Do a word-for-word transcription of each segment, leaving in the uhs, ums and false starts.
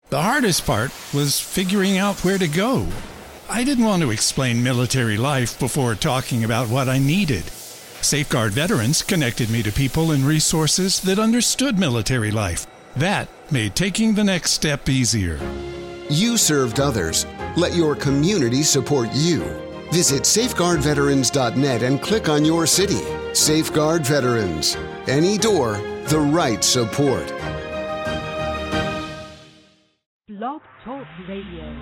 The hardest part was figuring out where to go. I didn't want to explain military life before talking about what I needed. Safeguard Veterans connected me to people and resources that understood military life. That made taking the next step easier. You served others. Let your community support you. Visit safeguard veterans dot net and click on your city. Safeguard Veterans. Any door, the right support. Blog Talk Radio.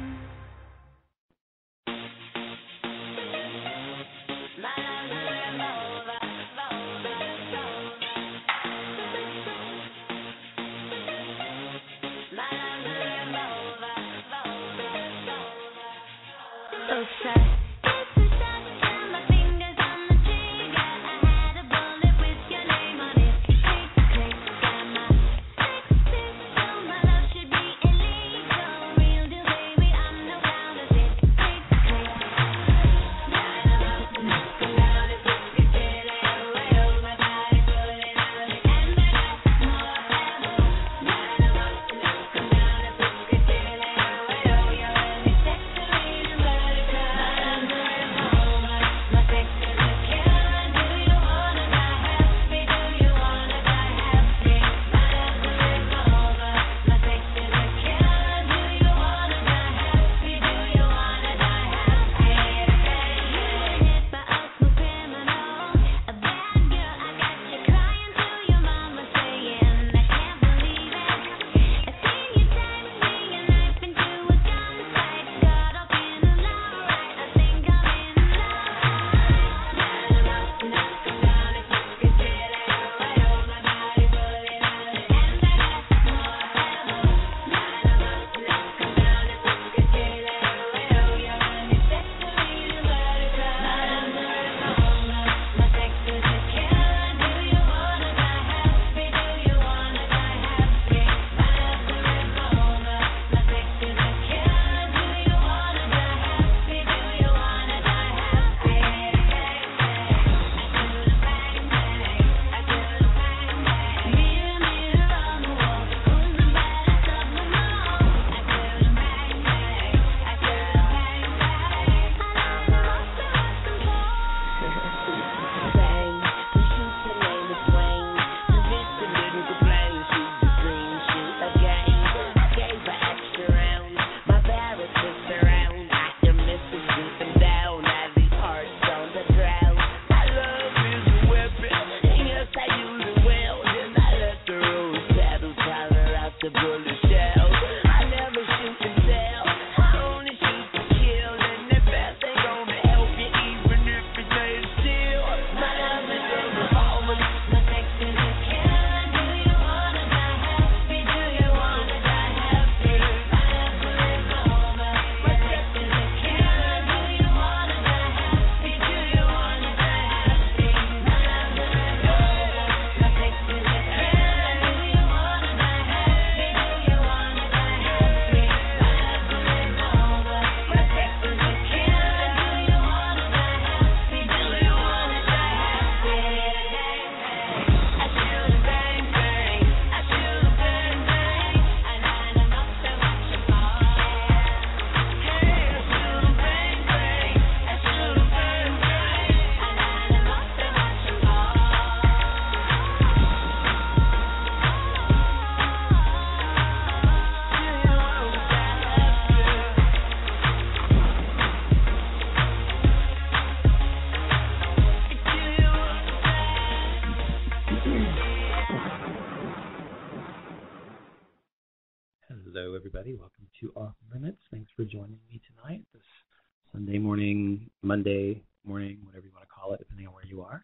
Hello, everybody. Welcome to Off Limits. Thanks for joining me tonight, this Sunday morning, Monday morning, whatever you want to call it, depending on where you are.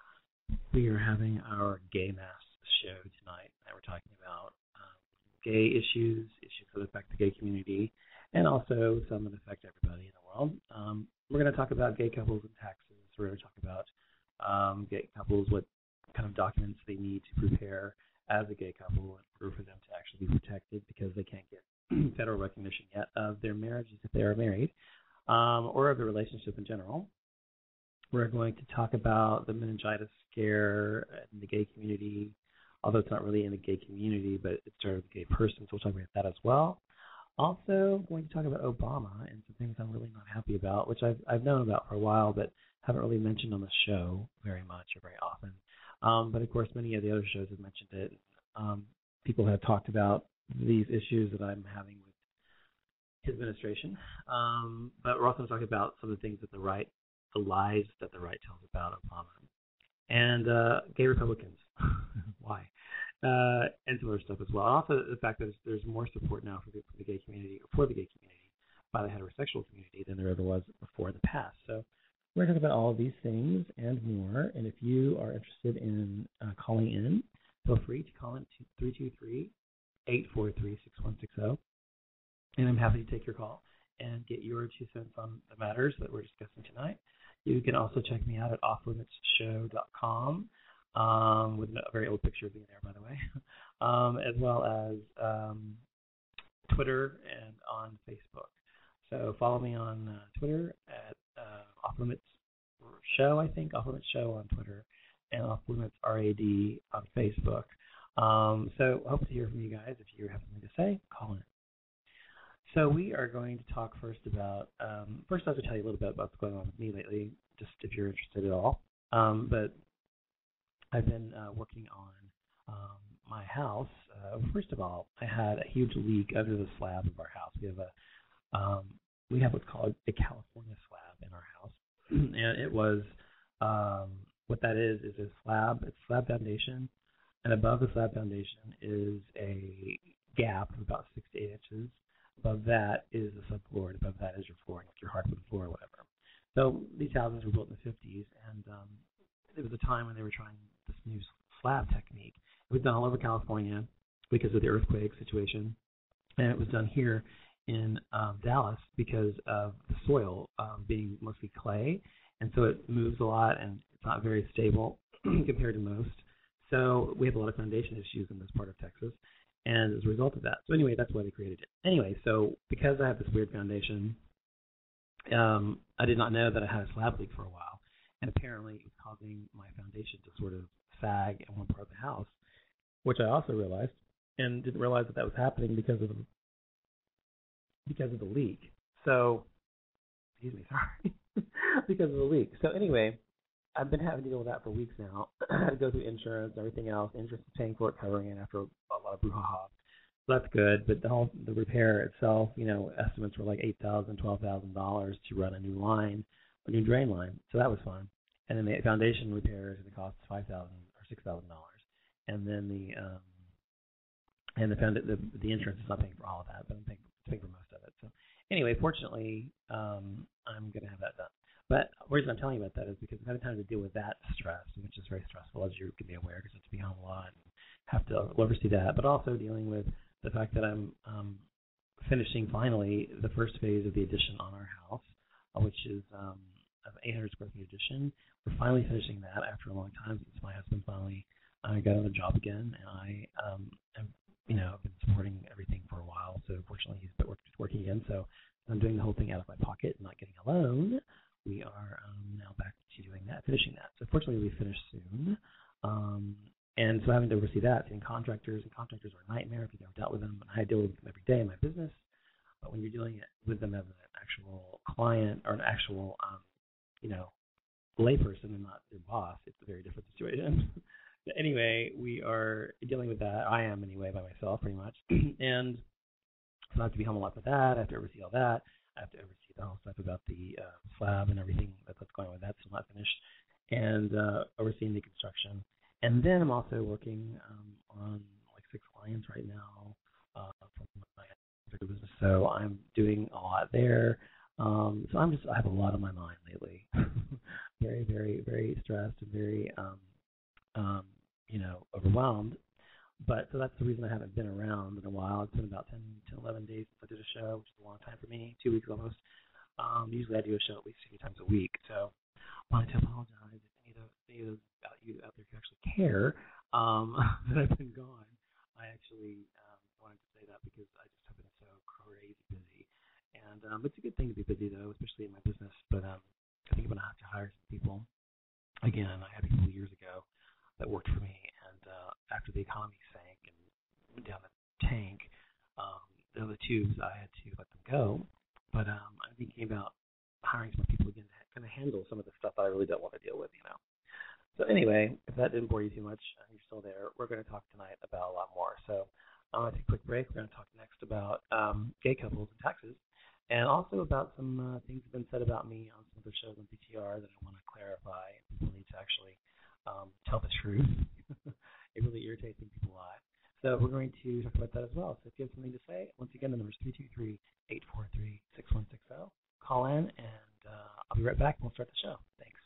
We are having our Gay Mass show tonight, and we're talking about um, gay issues, issues that affect the gay community, and also some that affect everybody in the world. Um, we're going to talk about gay couples and taxes. We're going to talk about um, gay couples, what kind of documents they need to prepare as a gay couple in order for them to actually be protected, because they can't get federal recognition yet of their marriages if they are married, um, or of the relationship in general. We're going to talk about the meningitis scare in the gay community, although it's not really in the gay community, but it started with a gay person, so we'll talk about that as well. Also, going to talk about Obama and some things I'm really not happy about, which I've I've known about for a while, but haven't really mentioned on the show very much or very often. Um, but of course, many of the other shows have mentioned it. Um, people have talked about these issues that I'm having with his administration. Um, but we're also going to talk about some of the things that the right, the lies that the right tells about Obama, and uh, gay Republicans. Why? Uh, and some other stuff as well. And also the fact that there's, there's more support now for the, for the gay community, or for the gay community, by the heterosexual community than there ever was before in the past. So we're going to talk about all of these things and more. And if you are interested in uh, calling in, feel free to call in to three two three, eight four three, six one six zero. And I'm happy to take your call and get your two cents on the matters that we're discussing tonight. You can also check me out at off limits show dot com. Um, with a very old picture of me there, by the way, um, as well as um, Twitter and on Facebook. So follow me on uh, Twitter at uh, Off Limits Show, I think, Off Limits Show on Twitter, and Off Limits R A D on Facebook. Um, so I hope to hear from you guys. If you have something to say, call in. So we are going to talk first about, um, first I have to tell you a little bit about what's going on with me lately, just if you're interested at all. Um, but I've been uh, working on um, my house. Uh, first of all, I had a huge leak under the slab of our house. We have a um, we have what's called a California slab in our house, and it was um, what that is is a slab. It's slab foundation, and above the slab foundation is a gap of about six to eight inches. Above that is the subfloor, and above that is your flooring, like your hardwood floor or whatever. So these houses were built in the fifties, and um, it was a time when they were trying this new slab technique. It was done all over California because of the earthquake situation, and it was done here in um, Dallas because of the soil um, being mostly clay, and so it moves a lot and it's not very stable compared to most. So we have a lot of foundation issues in this part of Texas, and as a result of that. So anyway, that's why they created it. Anyway, so because I have this weird foundation, um, I did not know that I had a slab leak for a while. And apparently it was causing my foundation to sort of sag in one part of the house, which I also realized, and didn't realize that that was happening because of the, because of the leak. So, excuse me, sorry, because of the leak. So anyway, I've been having to deal with that for weeks now. I had to go through insurance and everything else. Insurance is paying for it, covering it after a lot of brouhaha. So that's good, but the whole the repair itself, you know, estimates were like eight thousand dollars, twelve thousand dollars to run a new line. A new drain line, so that was fun. And then the foundation repair is going to cost five thousand dollars or six thousand dollars, and then the um, and the, found the the insurance is not paying for all of that, but I'm paying, paying for most of it. So anyway, fortunately, um, I'm going to have that done. But the reason I'm telling you about that is because I'm having time to deal with that stress, which is very stressful, as you can be aware, because I have to be home a lot and have to oversee that. But also dealing with the fact that I'm um, finishing finally the first phase of the addition on our house, which is um, an eight hundred square feet addition. We're finally finishing that after a long time since my husband finally uh, got on the job again, and I um, am, you know, I've been supporting everything for a while. So fortunately, he's been work, working again. So I'm doing the whole thing out of my pocket, not getting a loan. We are um, now back to doing that, finishing that. So fortunately, we finish soon. Um, and so having to oversee that, seeing contractors, and contractors are a nightmare if you've never dealt with them. And I deal with them every day in my business. But when you're dealing with them as an actual client or an actual, um, you know, layperson and not their boss, it's a very different situation. But anyway, we are dealing with that. I am anyway by myself pretty much. And so I have to be home a lot for that. I have to oversee all that. I have to oversee the whole stuff about the uh, slab and everything that's going on with that. Still not finished. And uh, overseeing the construction. And then I'm also working um, on like six clients right now uh, from my business. So I'm doing a lot there. Um, so I'm just, I have a lot on my mind lately. very, very, very stressed and very, um, um, you know, overwhelmed. But so that's the reason I haven't been around in a while. It's been about ten, ten, eleven days since I did a show, which is a long time for me, two weeks almost. Um, usually I do a show at least a few times a week. So I wanted to apologize if any of those, any of those out, you out there who actually care um, that I've been gone. I actually um, wanted to say that because I just have been so crazy busy. And um, it's a good thing to be busy, though, especially in my business. But um, I think I'm going to have to hire some people. Again, I had people years ago that worked for me, and uh, after the economy sank and went down the tank, um, the other tubes, I had to let them go. But um, I'm thinking about hiring some people again to kind of handle some of the stuff that I really don't want to deal with, you know. So anyway, if that didn't bore you too much, and you're still there, we're going to talk tonight about a lot more. So I'm going to take a quick break. We're going to talk next about um, gay couples and taxes, and also about some uh, things that have been said about me on some other shows on P T R that I want to clarify. People need to actually um, tell the truth. It really irritates when people lie. So we're going to talk about that as well. So if you have something to say, once again, the number is three two three, eight four three, six one six zero. Call in, and uh, I'll be right back, and we'll start the show. Thanks.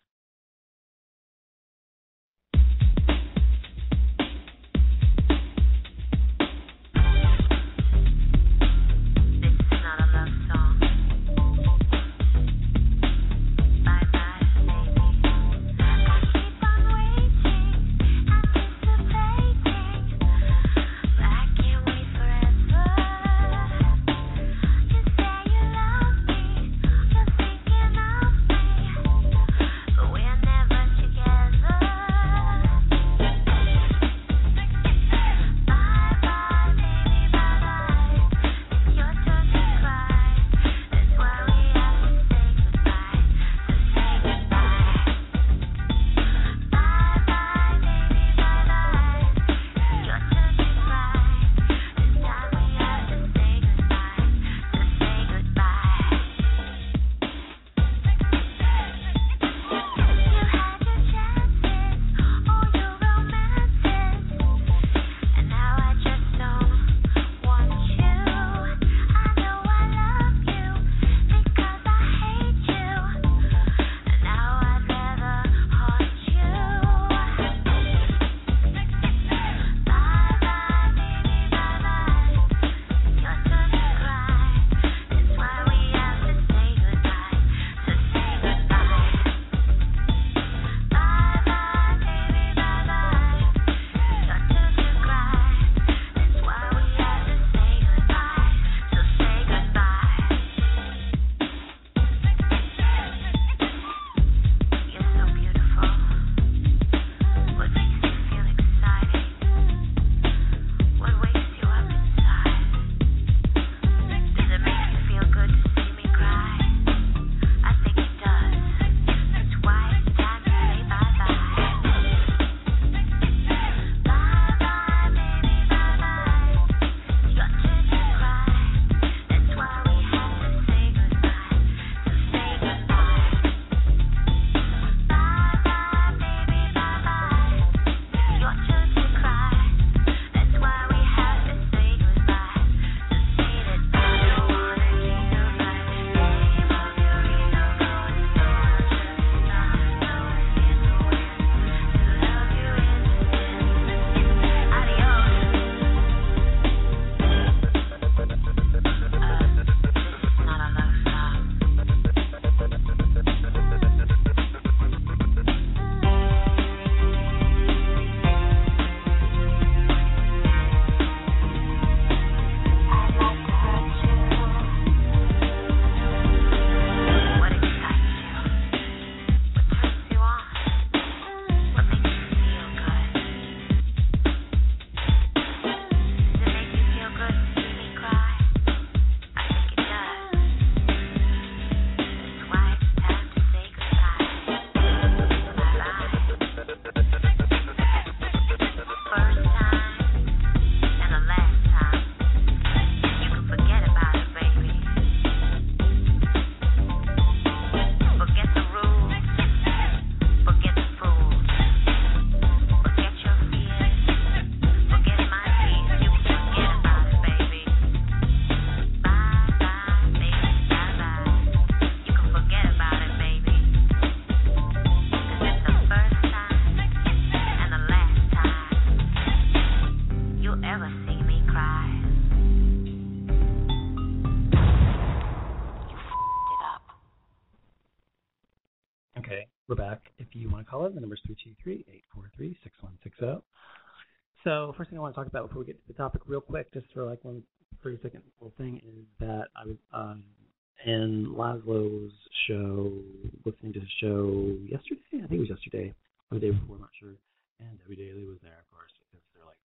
We're back. If you want to call in, the number is three two three, eight four three, six one six zero. So first thing I want to talk about before we get to the topic real quick, just for like one thirty second little thing, is that I was um, in Laszlo's show, listening to his show yesterday. I think it was yesterday or the day before, I'm not sure. And Debbie Daly was there, of course, because they're like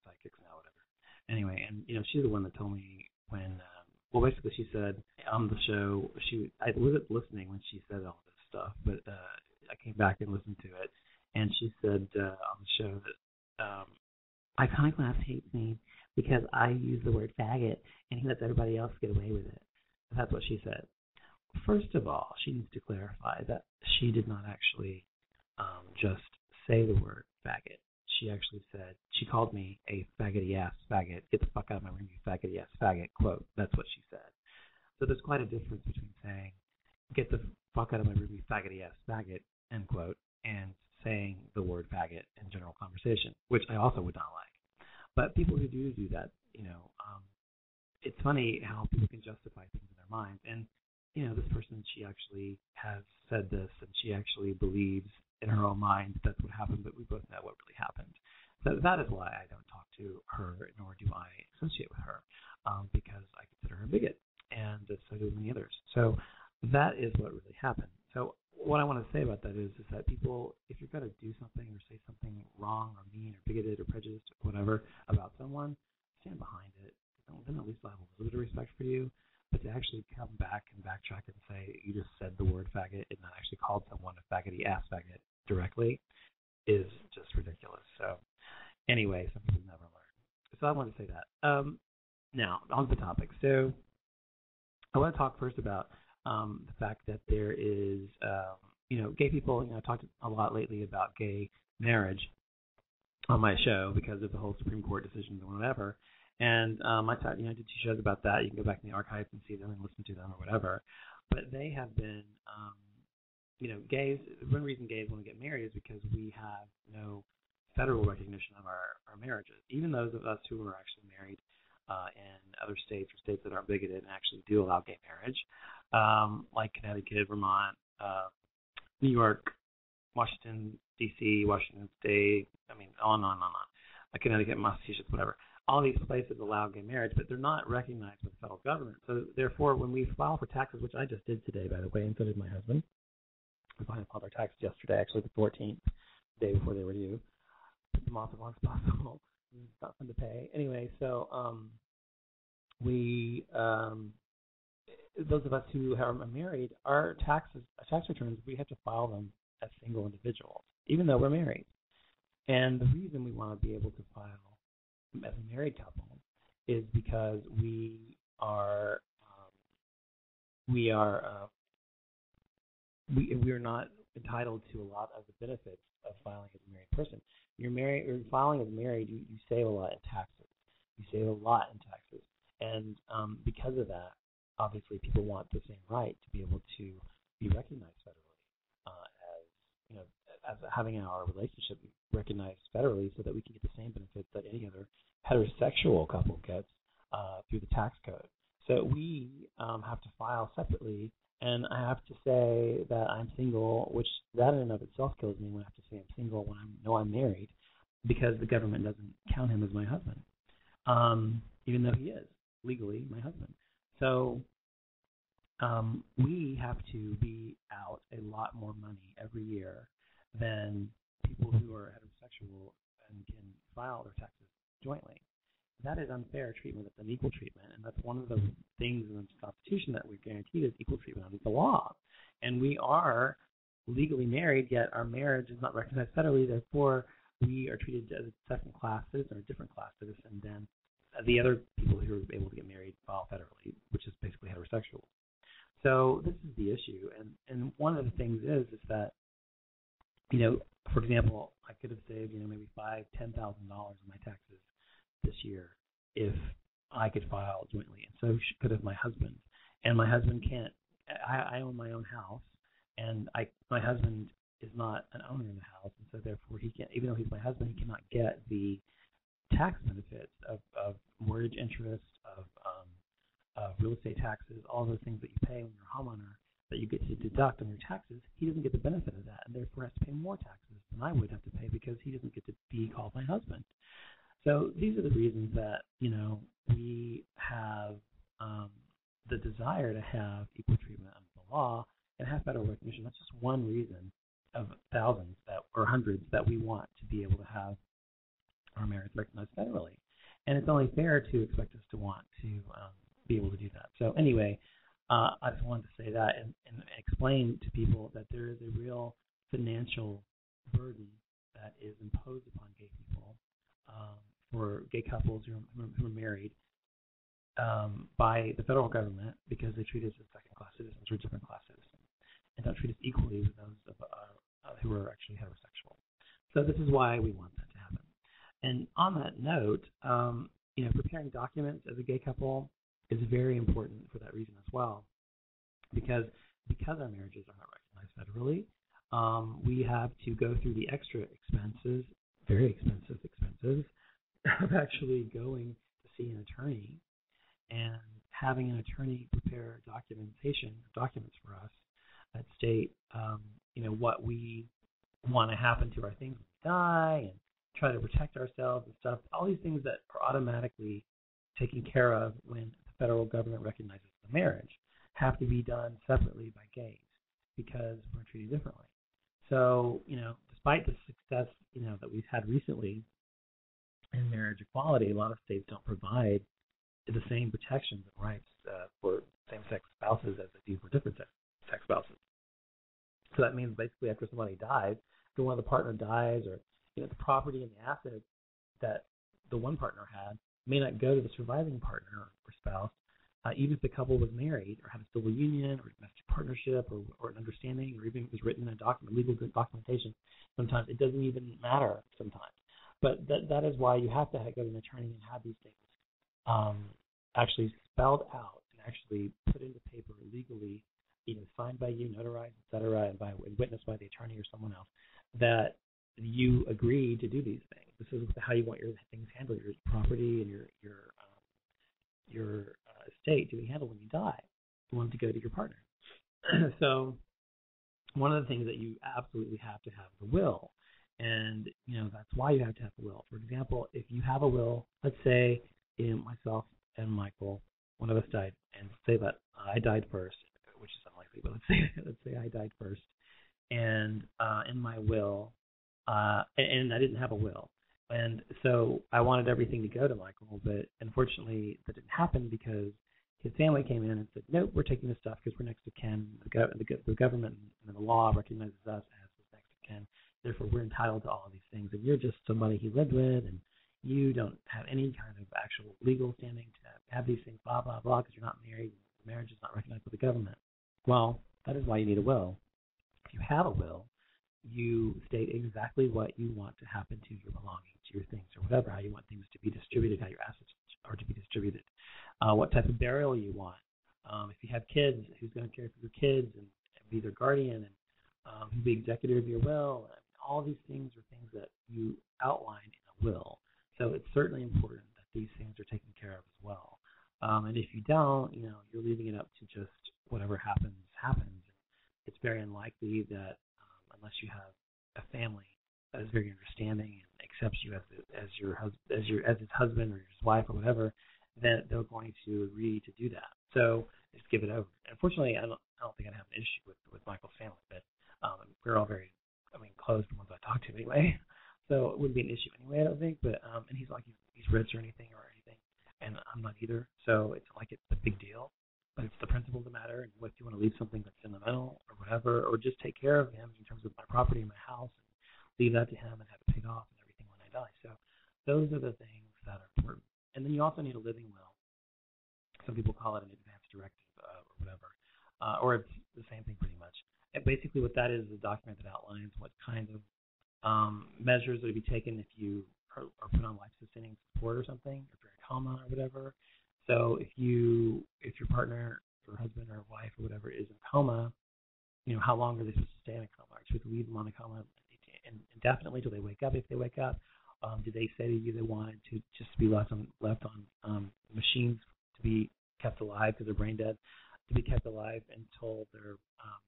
anyway, and you know, she's the one that told me when. Um, well, basically, she said on the show, she I wasn't listening when she said all this stuff, but uh, I came back and listened to it, and she said uh, on the show that um, Iconoclast hates me because I use the word faggot, and he lets everybody else get away with it. That's what she said. First of all, she needs to clarify that she did not actually um, just say the word faggot. She actually said, she called me a faggoty-ass faggot. Get the fuck out of my room, you faggoty-ass faggot, quote. That's what she said. So there's quite a difference between saying, get the fuck out of my room, you faggoty-ass faggot, end quote, and saying the word faggot in general conversation, which I also would not like. But people who do do that, you know, um, it's funny how people can justify things in their minds. And, you know, this person, she actually has said this, and she actually believes in her own mind that that's what happened, but we both know what really happened. So that is why I don't talk to her, nor do I associate with her, um, because I consider her a bigot, and so do many others. So that is what really happened. So what I want to say about that is, is that people, if you're going to do something or say something wrong or mean or bigoted or prejudiced or whatever about someone, stand behind it. Then at least I'll have a little bit of respect for you. But to actually come back and backtrack and say you just said the word faggot and not actually called someone a faggoty ass faggot directly is just ridiculous. So anyway, some people never learn. So I want to say that. Um, now, on to the topic. So I want to talk first about um, the fact that there is, um, you know, gay people, you know, I talked a lot lately about gay marriage on my show because of the whole Supreme Court decisions and whatever. And um, I thought, you know, I did two shows about that. You can go back in the archives and see them and listen to them or whatever. But they have been, um, you know, gays. One reason gays want to get married is because we have no federal recognition of our, our marriages. Even those of us who are actually married uh, in other states or states that aren't bigoted and actually do allow gay marriage, um, like Connecticut, Vermont, uh, New York, Washington, D C, Washington State. I mean, on and on and on. Uh, Connecticut, Massachusetts, whatever. All these places allow gay marriage, but they're not recognized by the federal government. So therefore, when we file for taxes, which I just did today, by the way, and so did my husband. We filed our taxes yesterday, actually the fourteenth, the day before they were due. Put them off as long as possible. It's not fun to pay. Anyway, so um, we, um, those of us who are married, our taxes, our tax returns, we have to file them as single individuals, even though we're married. And the reason we want to be able to file as a married couple is because we are um, we are uh, we we are not entitled to a lot of the benefits of filing as a married person. You're married or filing as married, you, you save a lot in taxes. You save a lot in taxes, and um, because of that, obviously people want the same right to be able to be recognized federally uh, as you know as having our relationship recognized federally, so that we can get the same benefits that any other heterosexual couple gets uh, through the tax code. So we um, have to file separately, and I have to say that I'm single, which that in and of itself kills me when I have to say I'm single when I know I'm married, because the government doesn't count him as my husband, um, even though he is legally my husband. So um, we have to be out a lot more money every year than people who are heterosexual and can file their taxes jointly. That is unfair treatment. It's unequal treatment, and that's one of the things in the Constitution that we're guaranteed is equal treatment under the law. And we are legally married, yet our marriage is not recognized federally. Therefore, we are treated as a second-class citizen or a different-class citizen than the other people who are able to get married file federally, which is basically heterosexual. So this is the issue, and and one of the things is is that, you know, for example, I could have saved, you know, maybe five, ten thousand dollars in my taxes this year if I could file jointly, and so could have my husband. And my husband can't. I, I own my own house, and I my husband is not an owner in the house, and so therefore he can't. Even though he's my husband, he cannot get the tax benefits of, of mortgage interest, of um, of real estate taxes, all those things that you pay when you're a homeowner that you get to deduct on your taxes. He doesn't get the benefit of that, and therefore has to pay more taxes than I would have to pay because he doesn't get to be called my husband. So these are the reasons that, you know, we have um, the desire to have equal treatment under the law and have federal recognition. That's just one reason of thousands that or hundreds that we want to be able to have our marriage recognized federally. And it's only fair to expect us to want to um, be able to do that. So anyway, uh, I just wanted to say that and, and explain to people that there is a real financial burden that is imposed upon gay people, um, for gay couples who are, who are married, um, by the federal government because they treat us as second-class citizens or different-class citizens and don't treat us equally with those of, uh, uh, who are actually heterosexual. So this is why we want that to happen. And on that note, um, you know, preparing documents as a gay couple is very important for that reason as well, because because our marriages are not recognized federally, um, we have to go through the extra expenses, very expensive expenses, of actually going to see an attorney and having an attorney prepare documentation, documents for us that state, um, you know, what we want to happen to our things when we die and try to protect ourselves and stuff. All these things that are automatically taken care of when the federal government recognizes the marriage have to be done separately by gays because we're treated differently. So, you know, despite the success, you know, that we've had recently in marriage equality, a lot of states don't provide the same protections and rights uh, for same-sex spouses as they do for different sex spouses. So that means basically after somebody dies, if one of the partner dies, or you know, the property and the assets that the one partner had may not go to the surviving partner or spouse, uh, even if the couple was married or had a civil union or domestic partnership or, or an understanding, or even if it was written in a document, legal documentation. Sometimes it doesn't even matter. Sometimes, but that that is why you have to go to an attorney and have these things um, actually spelled out and actually put into paper legally, you know, signed by you, notarized, et cetera, and by and witnessed by the attorney or someone else, that you agree to do these things. This is how you want your things handled, your property and your your um, your uh, estate to be handled when you die. You want it to go to your partner. So one of the things that you absolutely have to have is a will, and you know that's why you have to have a will. For example, if you have a will, let's say in myself and Michael, one of us died, and say that I died first, which is unlikely, but let's say let's say I died first, and uh, in my will. Uh, and, and I didn't have a will. And so I wanted everything to go to Michael, but unfortunately that didn't happen because his family came in and said, nope, we're taking this stuff because we're next to kin. The, go- the, the government and the law recognizes us as his next to kin. Therefore, we're entitled to all of these things. And you're just somebody he lived with, and you don't have any kind of actual legal standing to have these things, blah, blah, blah, because you're not married. The marriage is not recognized by the government. Well, that is why you need a will. If you have a will, you state exactly what you want to happen to your belongings, your things, or whatever, how you want things to be distributed, how your assets are to be distributed, uh, what type of burial you want. Um, if you have kids, who's going to care for your kids and, and be their guardian, and um, who's the executor of your will. And all these things are things that you outline in a will. So it's certainly important that these things are taken care of as well. Um, and if you don't, you know, you're leaving it up to just whatever happens, happens. It's very unlikely that unless you have a family that is very understanding and accepts you as the, as your hus- as your as his husband or his wife or whatever, then they're going to agree to do that. So just give it over. And unfortunately, I don't I don't think I'd have an issue with with Michael's family, but um, we're all very I mean close, the ones I talk to anyway. So it wouldn't be an issue anyway, I don't think. But um, and he's like he's, he's rich or anything or anything, and I'm not either. So it's like it's a big deal. But it's the principle of the matter, and what if you want to leave something that's sentimental or whatever, or just take care of him in terms of my property and my house, and leave that to him and have it paid off and everything when I die. So those are the things that are important. And then you also need a living will. Some people call it an advance directive uh, or whatever, uh, or it's the same thing pretty much. And basically what that is is a document that outlines what kind of um, measures would be taken if you are, are put on life-sustaining support or something, if you're in a coma or whatever. So if you, if your partner or husband or wife or whatever is in coma, you know, how long are they supposed to stay in a coma? Are you supposed to leave them on a coma indefinitely till they wake up? If they wake up, um, did they say to you they wanted to just be left on left on um, machines to be kept alive because they're brain dead, to be kept alive until they're um,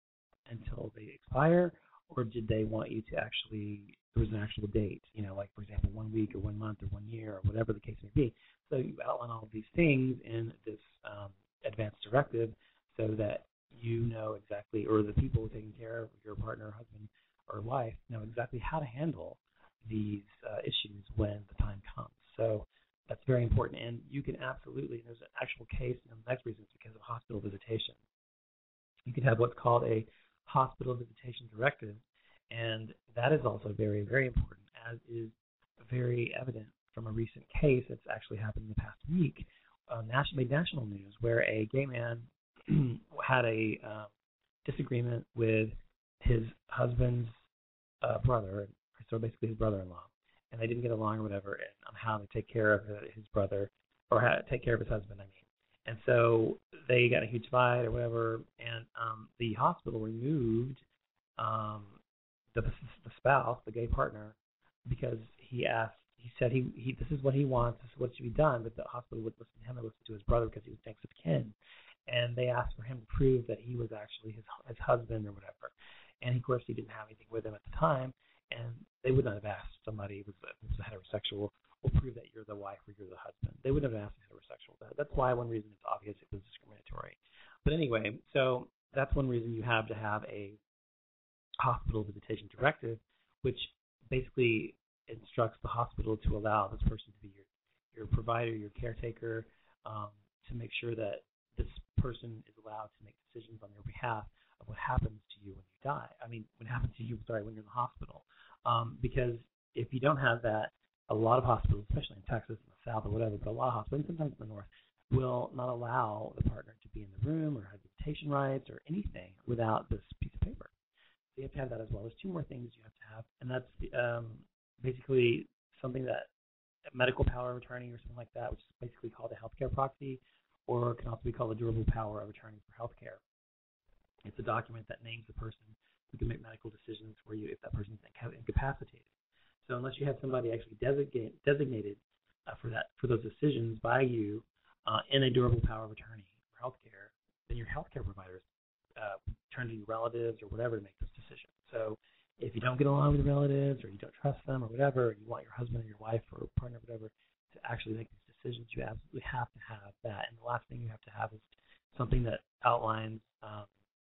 until they expire, or did they want you to actually? There was an actual date, you know, like for example, one week or one month or one year or whatever the case may be. So you outline all of these things in this um, advance directive so that you know exactly, or the people taking care of your partner, husband, or wife know exactly how to handle these uh, issues when the time comes. So that's very important. And you can absolutely, there's an actual case, and the next reason is because of hospital visitation. You can have what's called a hospital visitation directive, and that is also very, very important, as is very evident from a recent case that's actually happened in the past week, uh, national, made national news, where a gay man had a uh, disagreement with his husband's uh, brother, so basically his brother-in-law, and they didn't get along or whatever on how to take care of his brother, or how to take care of his husband, I mean. And so they got in a huge fight or whatever, and um, the hospital removed um, the, the spouse, the gay partner, because he asked, he said he, he this is what he wants, this is what should be done, but the hospital would listen to him and listen to his brother because he was next of kin. And they asked for him to prove that he was actually his his husband or whatever. And of course, he didn't have anything with him at the time, and they would not have asked somebody who was, who was a heterosexual, will prove that you're the wife or you're the husband. They wouldn't have asked a heterosexual that. That's why one reason it's obvious it was discriminatory. But anyway, so that's one reason you have to have a hospital visitation directive, which basically instructs the hospital to allow this person to be your, your provider, your caretaker, um, to make sure that this person is allowed to make decisions on your behalf of what happens to you when you die. I mean, what happens to you, sorry, when you're in the hospital. Um, because if you don't have that, a lot of hospitals, especially in Texas and the South or whatever, but a lot of hospitals, and sometimes in the North, will not allow the partner to be in the room or have visitation rights or anything without this piece of paper. So you have to have that as well. There's two more things you have to have, and that's um, basically something that a medical power of attorney or something like that, which is basically called a healthcare proxy, or can also be called a durable power of attorney for healthcare. It's a document that names the person who can make medical decisions for you if that person is incapacitated. So unless you have somebody actually designate, designated uh, for that for those decisions by you uh, in a durable power of attorney for healthcare, then your healthcare providers uh, turn to your relatives or whatever to make those decisions. So if you don't get along with your relatives or you don't trust them or whatever, or you want your husband or your wife or partner or whatever to actually make these decisions, you absolutely have to have that. And the last thing you have to have is something that outlines, um,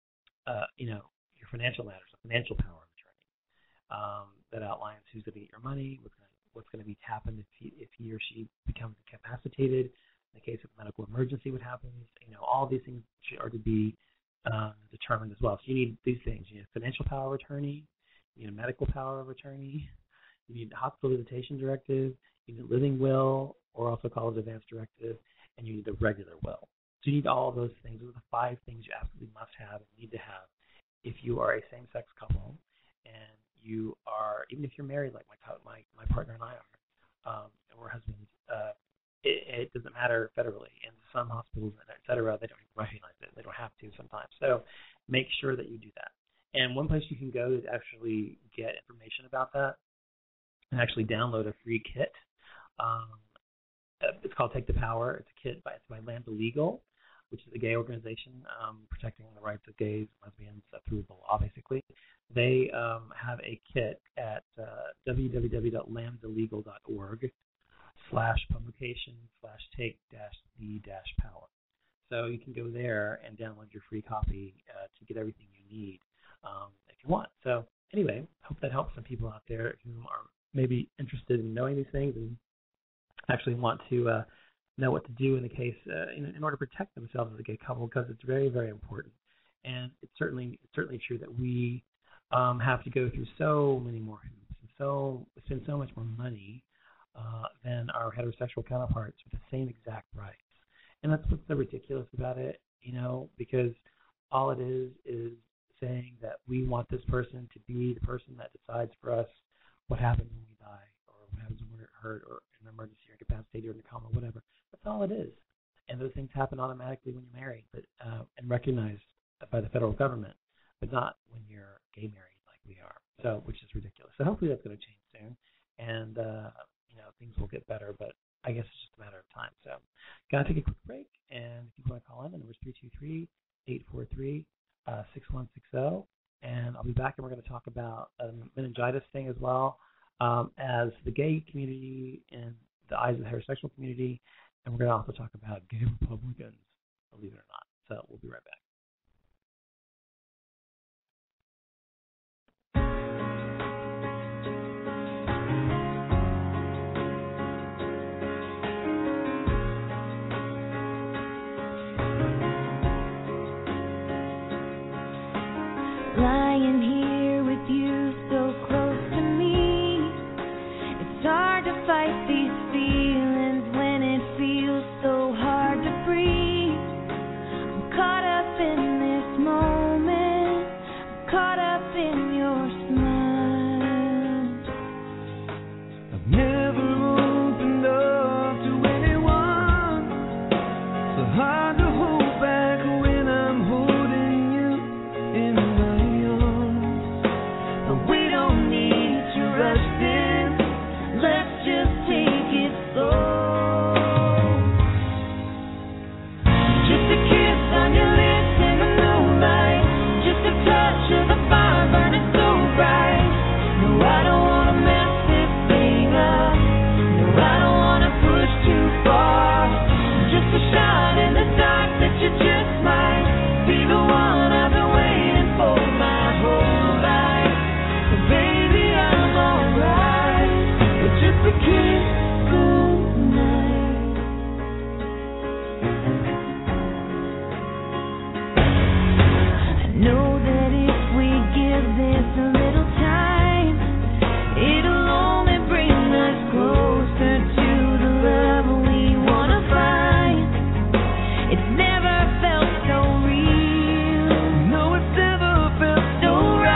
uh, you know, your financial matters, a financial power of attorney. Um, that outlines who's going to get your money, what's going to, what's going to be happen if he, if he or she becomes incapacitated, in the case of a medical emergency, what happens. You know, all these things are to be um, determined as well. So you need these things. You need a financial power of attorney, you need a medical power of attorney, you need a hospital visitation directive, you need a living will, or also called advance directive, and you need a regular will. So you need all of those things. Those are the five things you absolutely must have and need to have if you are a same-sex couple, and you are, even if you're married, like my my my partner and I are, um, and we're husbands, uh, it, it doesn't matter federally. In some hospitals, et cetera, they don't even recognize it. They don't have to sometimes. So make sure that you do that. And one place you can go to actually get information about that and actually download a free kit. Um, it's called Take the Power. It's a kit by, it's by Lambda Legal, which is a gay organization um, protecting the rights of gays, lesbians uh, through the law, basically. They um, have a kit at uh, w w w dot lambda legal dot org slash publication slash take dash the dash power. So you can go there and download your free copy uh, to get everything you need um, if you want. So anyway, I hope that helps some people out there who are maybe interested in knowing these things and actually want to uh, know what to do in the case uh, in, in order to protect themselves as a gay couple, because it's very, very important. And it's certainly it's certainly true that we um, have to go through so many more hoops and so spend so much more money uh, than our heterosexual counterparts with the same exact rights. And that's what's so ridiculous about it, you know, because all it is is saying that we want this person to be the person that decides for us what happens when we die, or what happens when we're hurt, or in an emergency, or incapacitated, or in a coma, whatever. That's all it is. And those things happen automatically when you're married, but uh, and recognized by the federal government, but not when you're gay married like we are. So, which is ridiculous. So hopefully that's going to change soon, and uh, you know, things will get better. But I guess it's just a matter of time. So, gotta take a quick break, and if you want to call in, the number is three two three, eight four three, six one six zero, and I'll be back, and we're going to talk about a meningitis thing as well um, as the gay community and the eyes of the heterosexual community, and we're going to also talk about gay Republicans, believe it or not. So we'll be right back. lying here with you so close to me. It's hard to fight these feelings when it feels so hard to breathe. I'm caught up in this moment, I'm caught up in your smile. I've never opened up to anyone, so hard to hold back when I'm holding you in my arms. But we don't need to rush this, let's just take it slow. Just a kiss on your lips in the moonlight, just a touch of the fire burning so bright. No, I don't want to mess this thing up, no, I don't want to push too far. Just a shot in the dark that you just might be the one I've been waiting for my whole life. So baby, I'm alright with just a kiss goodnight. I know that if we give this a little time, it'll only bring us closer to the love we wanna find. It's never felt so real, no, it's never felt so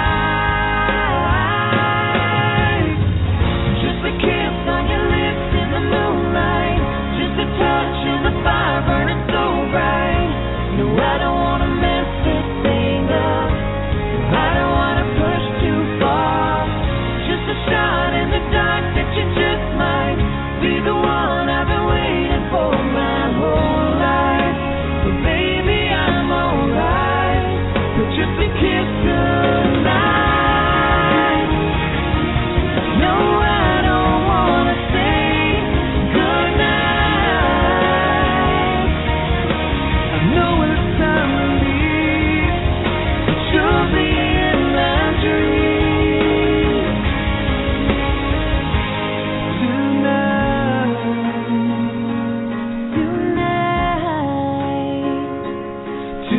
right. Just a kiss on your lips in the moonlight, just a touch of the fire burning so bright. No, I don't want to mess this thing up, I don't want to push too far. Just a shot in the dark that you just might be the one I've been waiting for my whole life. So baby, I'm alright with just a kiss goodnight. No, I don't wanna say goodnight. I know it's time to leave, but you'll be in my dreams tonight, tonight,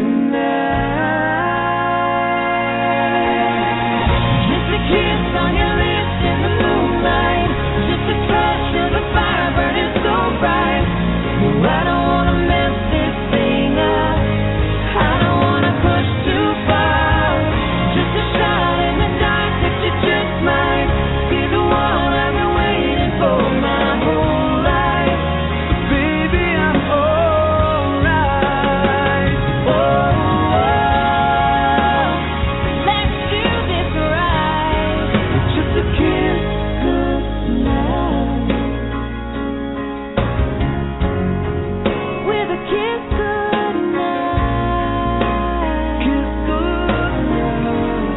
tonight. Just a kiss on your lips in the moonlight, just a touch of the fire burning so bright. No, I don't wanna mess this thing up, I don't wanna push too far. Just a shot in the dark that you just might be the one I've been waiting for my whole life. Baby, I'm alright. Oh, let's do this right. Just a kiss goodnight. With a kiss goodnight. Kiss goodnight.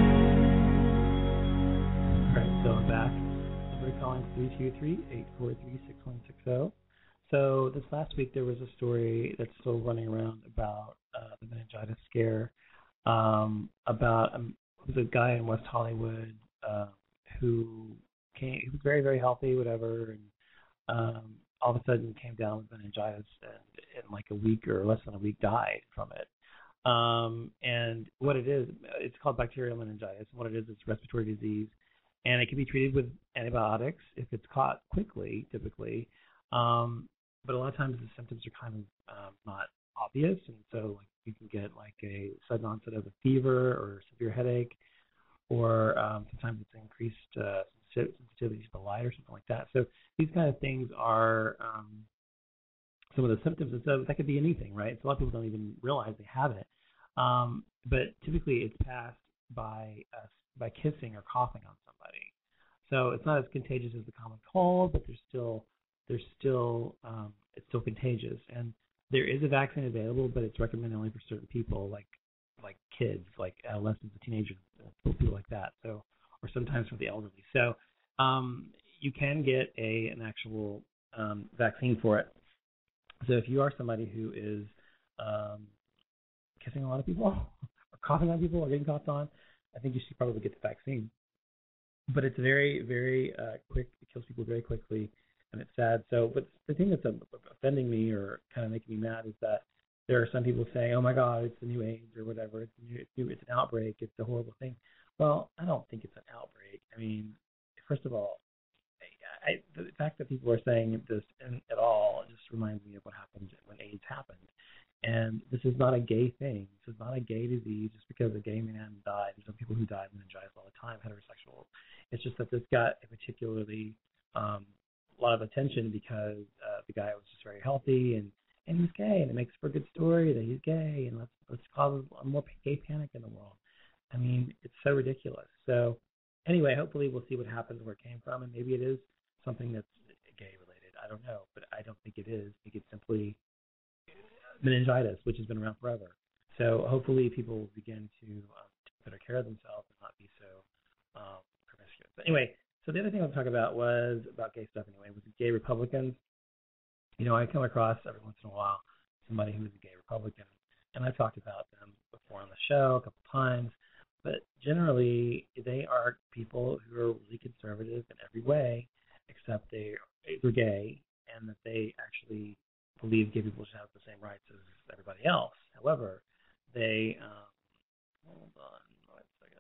All right, so I'm back. Somebody calling three two three, eight four three, six one six zero. So this last week there was a story that's still running around about uh, the meningitis scare. Um, about um, it was a guy in West Hollywood uh, who came. He was very very healthy, whatever, and um, all of a sudden came down with meningitis, and in like a week or less than a week died from it. Um, and what it is, it's called bacterial meningitis. And what it is, it's respiratory disease, and it can be treated with antibiotics if it's caught quickly, typically. Um, but a lot of times the symptoms are kind of um, not obvious, and so like you can get like a sudden onset of a fever or severe headache, or um, sometimes it's increased uh, sensitivity to the light or something like that. So these kind of things are um, some of the symptoms, and so that could be anything, right? So a lot of people don't even realize they have it, um, but typically it's passed by uh, by kissing or coughing on somebody. So it's not as contagious as the common cold, but there's still there's still um, it's still contagious, and there is a vaccine available, but it's recommended only for certain people, like like kids, like adolescents, teenagers, people like that. So, or sometimes for the elderly. So, um, you can get a an actual um, vaccine for it. So, if you are somebody who is um, kissing a lot of people, or coughing on people, or getting coughed on, I think you should probably get the vaccine. But it's very, very uh, quick. It kills people very quickly, and it's sad. So, but the thing that's offending me or kind of making me mad is that there are some people saying, "Oh my God, it's the new AIDS or whatever. It's new, it's, new, it's an outbreak. It's a horrible thing." Well, I don't think it's an outbreak. I mean, first of all, I, I, the fact that people are saying this in, at all just reminds me of what happened when AIDS happened. And this is not a gay thing. This is not a gay disease just because a gay man died. There's some people who die of meningitis all the time, heterosexual. It's just that this got a particularly um, lot of attention because uh, the guy was just very healthy and, and he's gay, and it makes for a good story that he's gay, and let's let's cause more gay panic in the world. I mean, it's so ridiculous. So anyway, hopefully we'll see what happens where it came from, and maybe it is something that's gay related. I don't know, but I don't think it is. I think it's simply meningitis, which has been around forever. So hopefully people will begin to um, take better care of themselves and not be so um, promiscuous. But anyway, so the other thing I want to talk about was about gay stuff anyway, was gay Republicans. You know, I come across every once in a while somebody who is a gay Republican, and I've talked about them before on the show a couple times, but generally they are people who are really conservative in every way, except they, they're gay, and that they actually believe gay people should have the same rights as everybody else. However, they, um, hold on one second.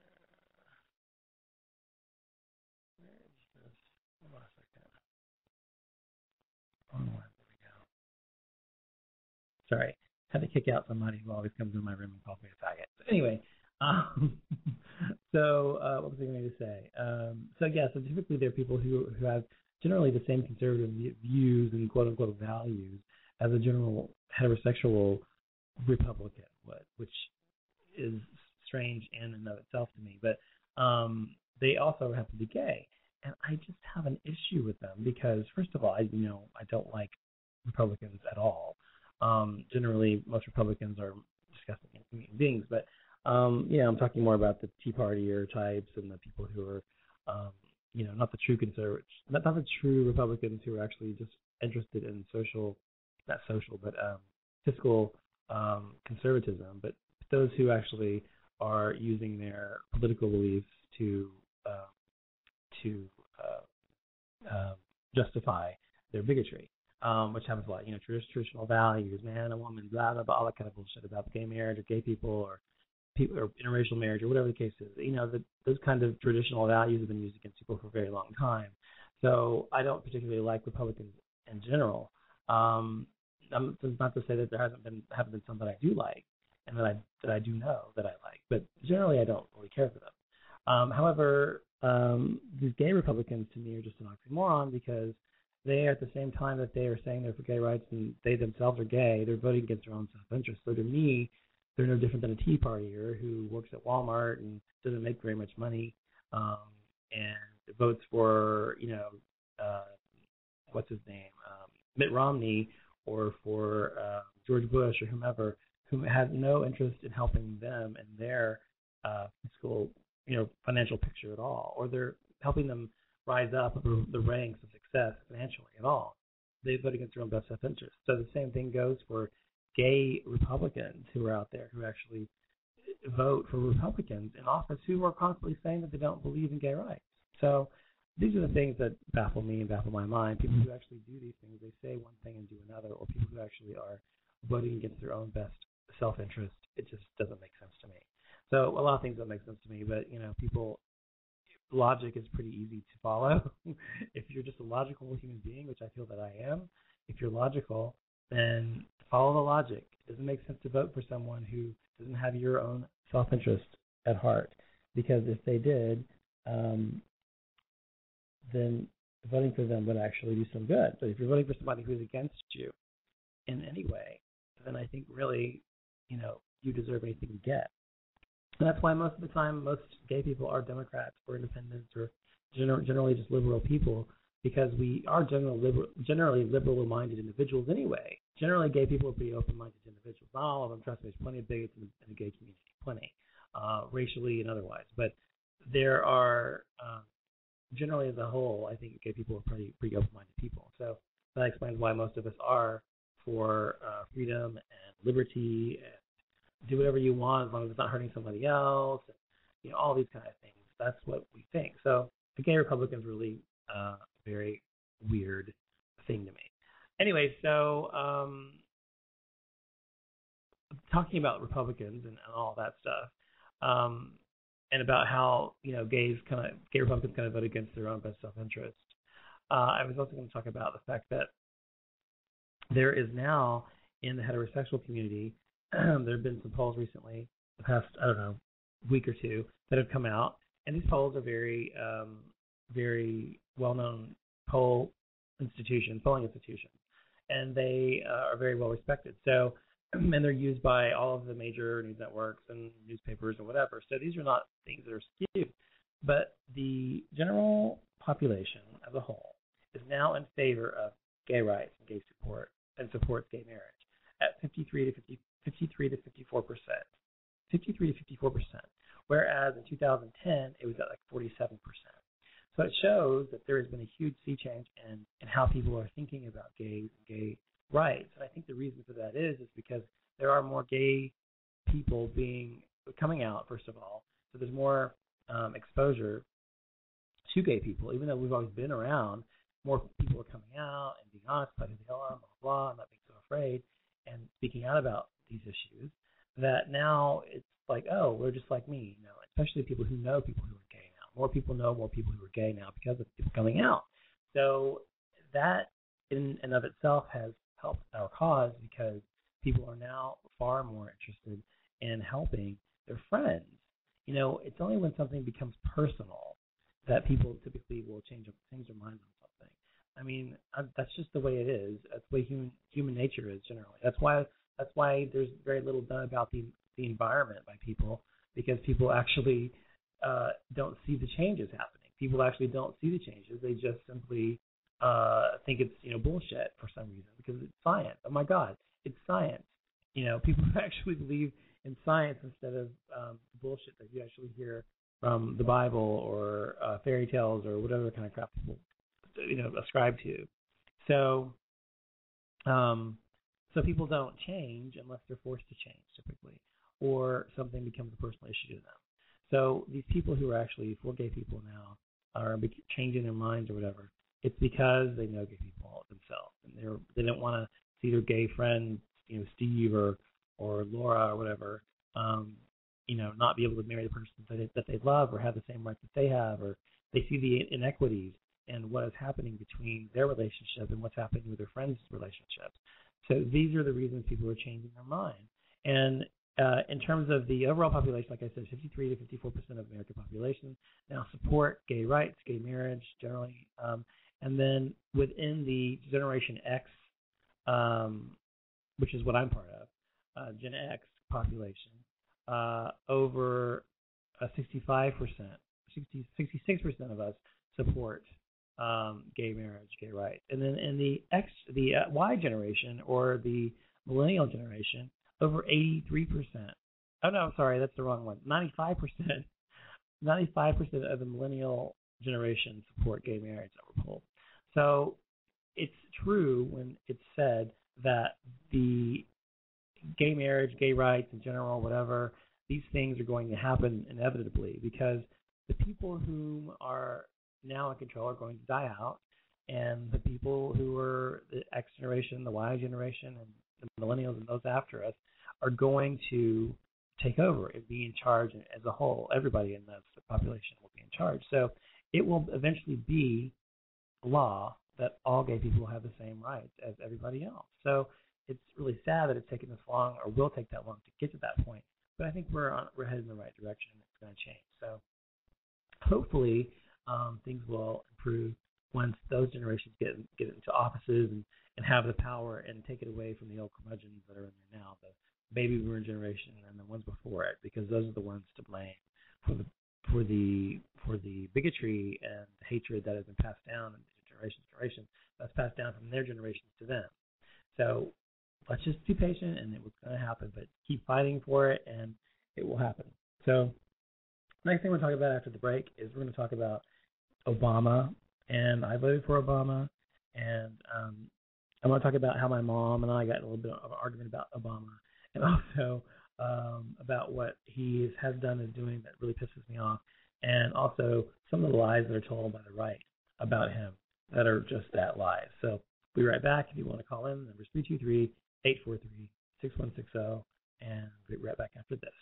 Where is this? Hold on a second. Oh, there we go. Sorry, had to kick out somebody who always comes in my room and calls me a faggot. So anyway, um, so uh, what was I going to say? Um, so yeah, so typically they're people who who have generally the same conservative views and quote-unquote values as a general heterosexual Republican would, which is strange in and of itself to me. But um, they also have to be gay. And I just have an issue with them because, first of all, I, you know, I don't like Republicans at all. Um, generally, most Republicans are disgusting human beings. But, um, yeah, I'm talking more about the Tea Partier types and the people who are um, you know, not the true conservatives, not, not the true Republicans who are actually just interested in social, not social, but um, fiscal um, conservatism, but those who actually are using their political beliefs to uh, to uh, uh, justify their bigotry, um, which happens a lot. You know, traditional values, man, a woman, blah, blah, blah, all that kind of bullshit about gay marriage or gay people or people or interracial marriage or whatever the case is. You know, the, those kinds of traditional values have been used against people for a very long time. So I don't particularly like Republicans in general. Um, I'm, that's not to say that there hasn't been haven't been some that I do like and that I that I do know that I like, but generally I don't really care for them. Um, however, um, these gay Republicans to me are just an oxymoron because they, at the same time that they are saying they're for gay rights and they themselves are gay, they're voting against their own self-interest. So to me, they're no different than a Tea Partier who works at Walmart and doesn't make very much money, um, and votes for, you know, uh, what's his name, um, Mitt Romney, or for uh, George Bush or whomever, who has no interest in helping them and their uh, fiscal, you know, financial picture at all, or they're helping them rise up the ranks of success financially at all. They vote against their own best self-interest. So the same thing goes for gay Republicans who are out there who actually vote for Republicans in office who are constantly saying that they don't believe in gay rights. So these are the things that baffle me and baffle my mind. People who actually do these things, they say one thing and do another, or people who actually are voting against their own best self-interest. It just doesn't make sense to me. So a lot of things don't make sense to me, but, you know, people, logic is pretty easy to follow. If you're just a logical human being, which I feel that I am, if you're logical, then follow the logic. It doesn't make sense to vote for someone who doesn't have your own self-interest at heart, because if they did, um, then voting for them would actually do some good. But if you're voting for somebody who's against you in any way, then I think really, you know, you deserve anything you get. And that's why most of the time most gay people are Democrats or independents or gener- generally just liberal people, because we are general liberal, generally liberal-minded individuals anyway. Generally, gay people are pretty open-minded individuals. Not all of them, trust me, there's plenty of bigots in the, in the gay community, plenty, uh, racially and otherwise. But there are, um, generally as a whole, I think gay people are pretty, pretty open-minded people. So that explains why most of us are for uh, freedom and liberty and do whatever you want as long as it's not hurting somebody else, and, you know, all these kind of things. That's what we think. So the gay Republican's really uh, a very weird thing to me. Anyway, so um, talking about Republicans and, and all that stuff, um, and about how you know gays kind of gay Republicans kind of vote against their own best self-interest. Uh, I was also going to talk about the fact that there is now in the heterosexual community, there have been some polls recently, the past I don't know week or two that have come out, and these polls are very um, very well-known poll institutions, polling institutions, and they uh, are very well respected. So, and they're used by all of the major news networks and newspapers and whatever. So these are not things that are skewed, but the general population as a whole is now in favor of gay rights and gay support and supports gay marriage at fifty-three to fifty, fifty-three to fifty-four percent, fifty-three to fifty-four percent. Whereas in two thousand ten it was at like forty-seven percent. So it shows that there has been a huge sea change in, in how people are thinking about gays and gay rights. And I think the reason for that is is because there are more gay people being coming out, first of all. So there's more um, exposure to gay people, even though we've always been around. More people are coming out and being honest about who they are, blah, blah, blah, and not being so afraid and speaking out about these issues. That now it's like, oh, we're just like me, you know, especially people who know people who are gay now. More people know more people who are gay now because of people coming out. So that in and of itself has helped our cause because people are now far more interested in helping their friends. You know, it's only when something becomes personal that people typically will change change their minds on something. I mean, that's just the way it is. That's the way human human nature is generally. That's why that's why there's very little done about the the environment by people, because people actually uh, don't see the changes happening. People actually don't see the changes. They just simply uh, think it's you know bullshit for some reason because it's science. Oh my God, it's science. You know, people actually believe in science instead of um, bullshit that you actually hear from the Bible or uh, fairy tales or whatever kind of crap people you know ascribe to. So, um, so people don't change unless they're forced to change typically, or something becomes a personal issue to them. So these people who are actually for gay people now are changing their minds or whatever. It's because they know gay people themselves, and they're they don't want to see their gay friend, you know, Steve or or Laura or whatever, um, you know, not be able to marry the person that they, that they love or have the same rights that they have, or they see the inequities in what is happening between their relationship and what's happening with their friends' relationships. So these are the reasons people are changing their mind. And uh, in terms of the overall population, like I said, fifty-three to fifty-four percent of the American population now support gay rights, gay marriage generally. Um, and then within the Generation X, um, which is what I'm part of, uh, Gen X population, uh, over uh, sixty-five percent, sixty, sixty-six percent of us support um, gay marriage, gay rights. And then in the X, the uh, Y generation or the millennial generation, over eighty-three percent. Oh no, I'm sorry, that's the wrong one. ninety-five percent, ninety-five percent of the millennial generation support gay marriage that were polled. So it's true when it's said that the gay marriage, gay rights in general, whatever, these things are going to happen inevitably because the people who are now in control are going to die out, and the people who are the X generation, the Y generation, and the millennials and those after us are going to take over and be in charge as a whole. Everybody in the population will be in charge. So it will eventually be law that all gay people have the same rights as everybody else. So it's really sad that it's taken this long, or will take that long to get to that point. But I think we're on, we're headed in the right direction, and it's going to change. So hopefully um, things will improve once those generations get get into offices and, and have the power and take it away from the old curmudgeons that are in there now, the baby boomer generation and the ones before it, because those are the ones to blame for the for the for the bigotry and the hatred that has been passed down generation to generation. That's passed down from their generations to them. So let's just be patient, and it was going to happen, but keep fighting for it, and it will happen. So next thing we're going to talk about after the break is we're going to talk about Obama, and I voted for Obama, and um, I want to talk about how my mom and I got in a little bit of an argument about Obama, and also um, about what he has done and doing that really pisses me off, and also some of the lies that are told by the right about him that are just that lies. So we'll be right back. If you want to call in, the number is three two three, eight four three, six one six zero. and we'll be right back after this.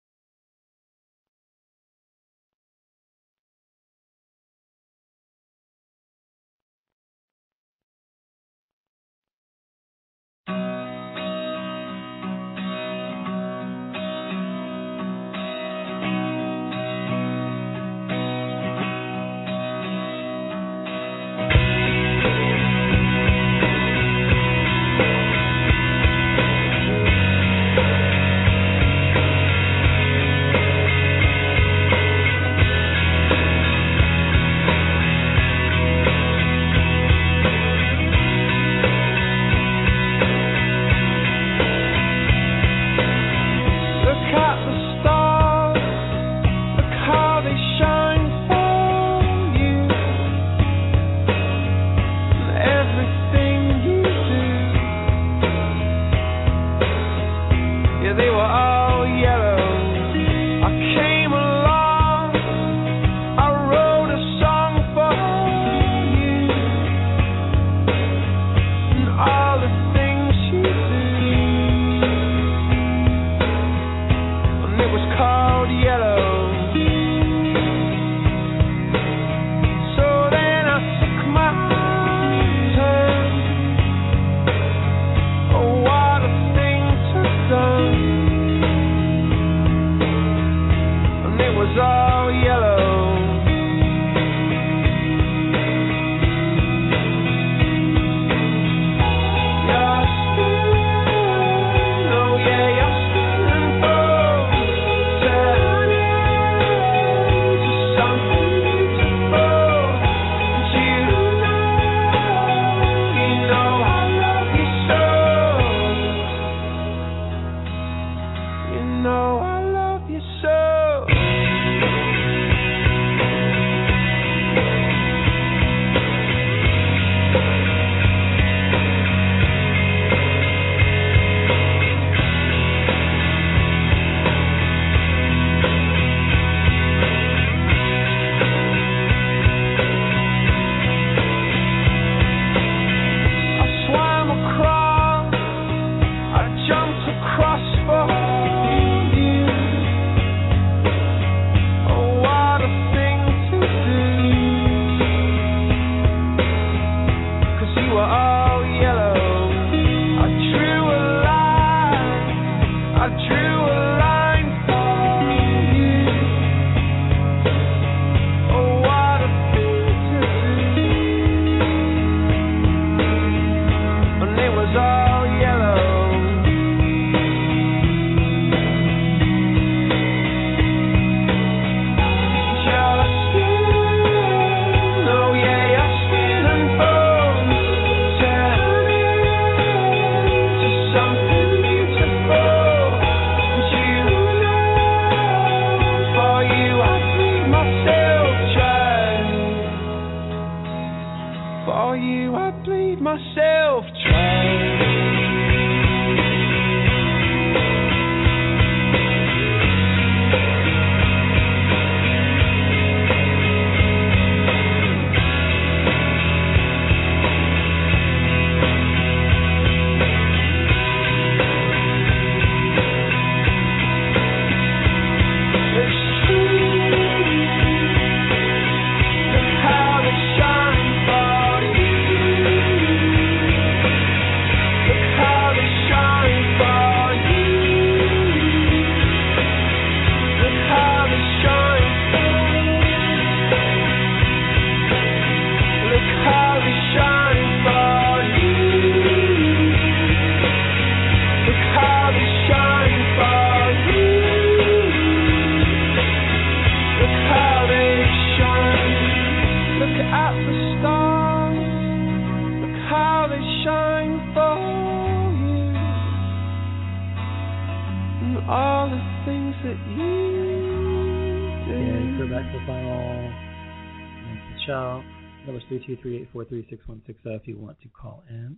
three two three, eight four three, six one six zero if you want to call in.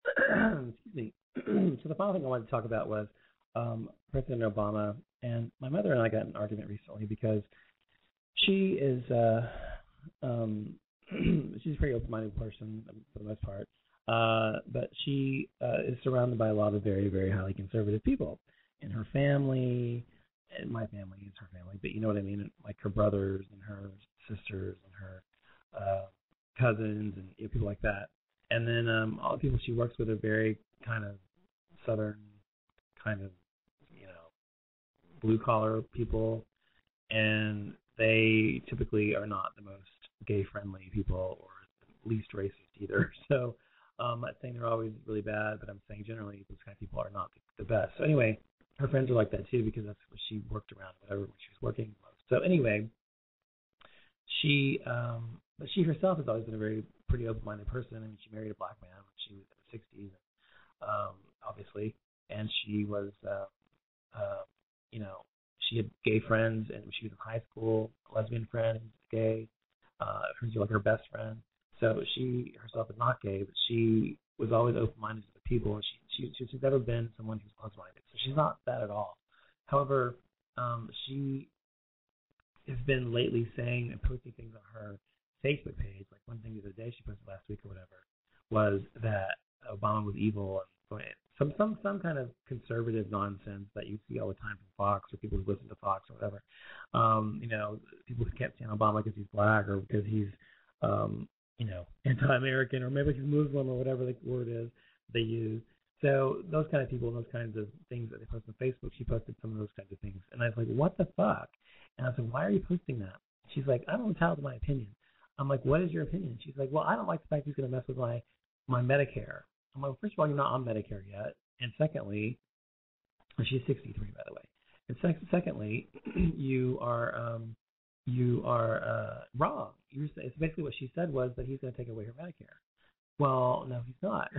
Excuse me. So the final thing I wanted to talk about was um, President Obama, and my mother and I got in an argument recently because she is uh, um, she's a pretty open-minded person for the most part, uh, but she uh, is surrounded by a lot of very, very highly conservative people. and her family, and my family is her family, but you know what I mean, like her brothers and her sisters and her uh, cousins and you know, people like that. And then um, all the people she works with are very kind of southern, kind of, you know, blue-collar people, and they typically are not the most gay-friendly people or the least racist either. So um, I'm not saying they're always really bad, but I'm saying generally those kind of people are not the, the best. So anyway, her friends are like that too because that's what she worked around, whatever, when she was working most. So anyway, she, um, but she herself has always been a very pretty open-minded person. I mean, she married a black man when she was in her sixties, um, obviously, and she was, uh, uh, you know, she had gay friends, and when she was in high school, a lesbian friend who was gay, uh, who's like her best friend. So she herself is not gay, but she was always open-minded to the people, and she, she she's never been someone who's closed-minded. So she's not that at all. However, um, she has been lately saying and posting things on her Facebook page. Like one thing the other day she posted last week or whatever was that Obama was evil and going some some some kind of conservative nonsense that you see all the time from Fox or people who listen to Fox or whatever. Um, you know, people who can't stand Obama because he's black or because he's um, you know, anti-American or maybe he's Muslim or whatever the word is they use. So those kind of people and those kinds of things that they post on Facebook, she posted some of those kinds of things. And I was like, what the fuck? And I said, why are you posting that? She's like, I don't entitled to my opinion. I'm like, what is your opinion? She's like, well, I don't like the fact he's going to mess with my, my Medicare. I'm like, first of all, you're not on Medicare yet. And secondly, and she's sixty-three, by the way. And sec- secondly, you are um, you are uh, wrong. You're, it's basically what she said was that he's going to take away her Medicare. Well, no, he's not.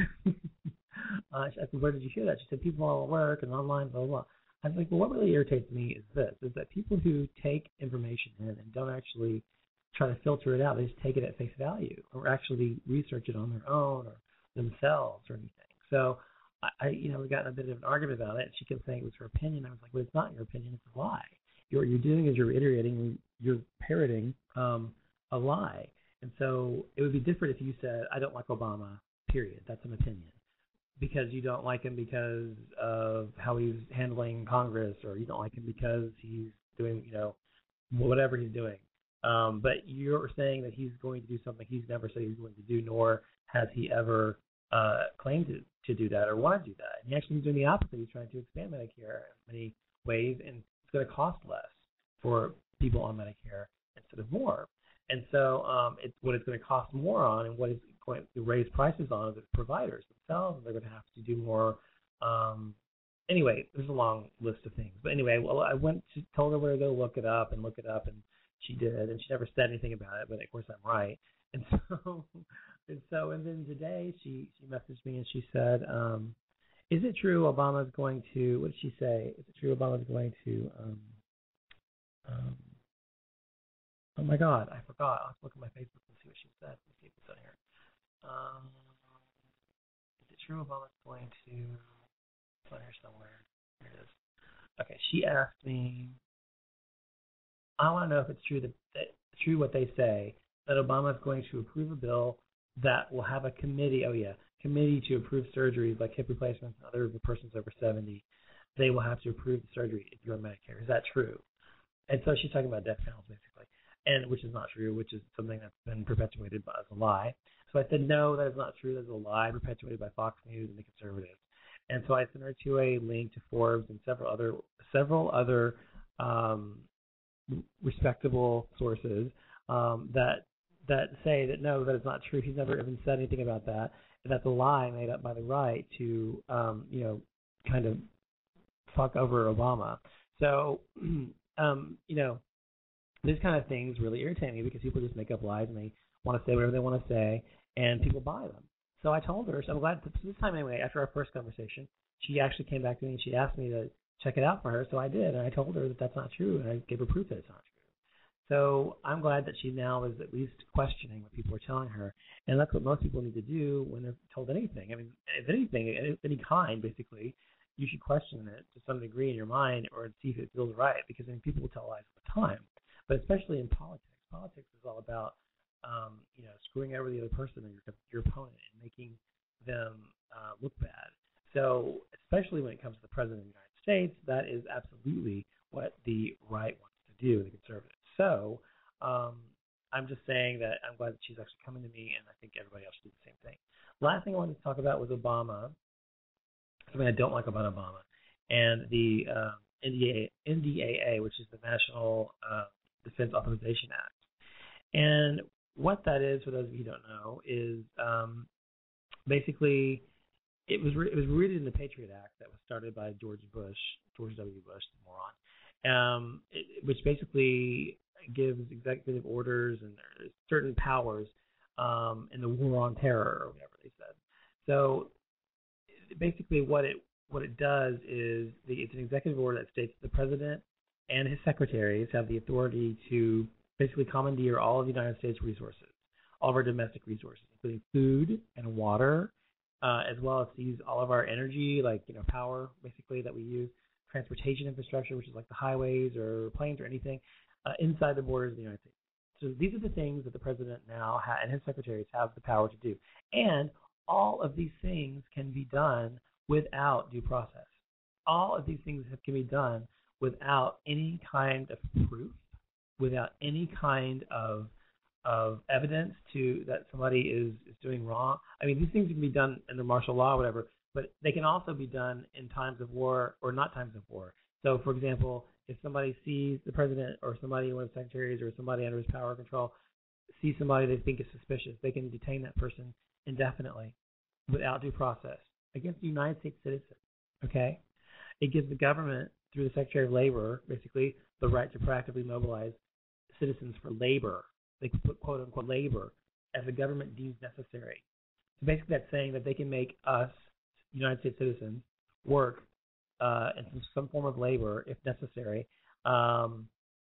uh, I said, where did you hear that? She said, people all at work and online, blah, blah, blah. I was like, well, what really irritates me is this, is that people who take information in and don't actually try to filter it out, they just take it at face value or actually research it on their own or themselves or anything. So, I, I you know, we got in a bit of an argument about it. She kept saying it was her opinion. I was like, well, it's not your opinion. It's a lie. You're, what you're doing is you're reiterating, you're parroting um, a lie. And so it would be different if you said, I don't like Obama, period. That's an opinion. Because you don't like him because of how he's handling Congress, or you don't like him because he's doing, you know, whatever he's doing. Um, but you're saying that he's going to do something he's never said he's going to do, nor has he ever uh, claimed to, to do that or want to do that. And he actually is doing the opposite. He's trying to expand Medicare in many ways, and it's going to cost less for people on Medicare instead of more. And so um, it's what it's going to cost more on and what it's going to raise prices on is the providers themselves, and they're going to have to do more. Um, anyway, there's a long list of things. But anyway, well, I went to told her where to go look it up and look it up, and she did, and she never said anything about it, but of course I'm right. And so, and so, and then today she, she messaged me and she said, um, is it true Obama's going to, what did she say? Is it true Obama's going to, um, um, oh my God, I forgot. I'll have to look at my Facebook and see what she said. Let me see if it's on here. Um, is it true Obama's going to, it's on here somewhere. Here it is. Okay, she asked me, I want to know if it's true that, that true what they say, that Obama is going to approve a bill that will have a committee, oh yeah, committee to approve surgeries like hip replacements and other persons over seventy. They will have to approve the surgery if you're on Medicare. Is that true? And so she's talking about death panels basically, and which is not true, which is something that's been perpetuated as a lie. So I said, no, that is not true. That is a lie perpetuated by Fox News and the conservatives. And so I sent her to a link to Forbes and several other several other um, respectable sources um, that that say that no, that is not true. He's never even said anything about that, and that's a lie made up by the right to um, you know kind of fuck over Obama. So um, you know these kind of things really irritate me because people just make up lies and they want to say whatever they want to say, and people buy them. So I told her. So I'm glad to, this time anyway. After our first conversation, she actually came back to me and she asked me to check it out for her. So I did, and I told her that that's not true, and I gave her proof that it's not true. So I'm glad that she now is at least questioning what people are telling her, and that's what most people need to do when they're told anything. I mean, if anything, any kind, basically, you should question it to some degree in your mind or see if it feels right, because I mean, people will tell lies all the time, but especially in politics. Politics is all about um, you know screwing over the other person or your your opponent and making them uh, look bad. So especially when it comes to the president of the United States, that is absolutely what the right wants to do, the conservatives. So um, I'm just saying that I'm glad that she's actually coming to me, and I think everybody else should do the same thing. Last thing I wanted to talk about was Obama. Something I don't like about Obama, and the uh, N D A A, which is the National uh, Defense Authorization Act. And what that is, for those of you who don't know, is um, basically it was re- it was rooted in the Patriot Act that was started by George Bush, George W. Bush, the moron, um, it, which basically gives executive orders and certain powers um, in the war on terror, or whatever they said. So basically, what it what it does is the, it's an executive order that states that the president and his secretaries have the authority to basically commandeer all of the United States resources, all of our domestic resources, including food and water, uh, as well as seize all of our energy, like, you know, power, basically, that we use, transportation infrastructure, which is like the highways or planes or anything, uh, inside the borders of the United States. So these are the things that the president now ha- and his secretaries have the power to do. And all of these things can be done without due process. All of these things have, can be done without any kind of proof, without any kind of of evidence to that somebody is, is doing wrong. I mean, these things can be done under martial law or whatever, but they can also be done in times of war or not times of war. So, for example, if somebody sees the president or somebody, one of the secretaries or somebody under his power control, sees somebody they think is suspicious, they can detain that person indefinitely without due process against a United States citizen. Okay? It gives the government, through the Secretary of Labor, basically, the right to proactively mobilize citizens for labor. They can put quote unquote labor as the government deems necessary. So basically that's saying that they can make us, United States citizens, work uh, in some, some form of labor, if necessary, um,